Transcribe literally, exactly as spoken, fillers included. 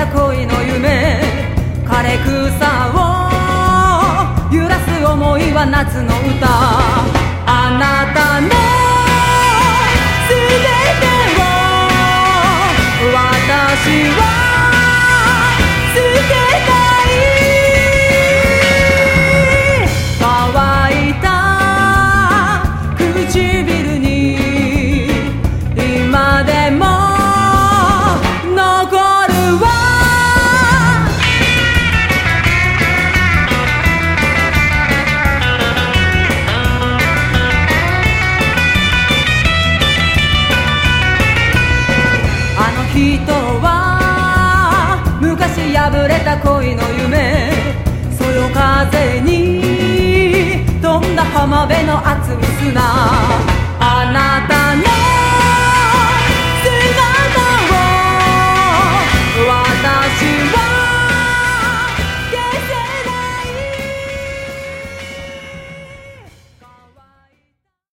た恋の夢、枯れ草を揺らす想いは夏の歌。あなたの全てを私は捨てたい。乾いた唇に今でも残るわ。あの人は昔破れた恋の夢、そよ風に飛んだ浜辺の熱い砂。あな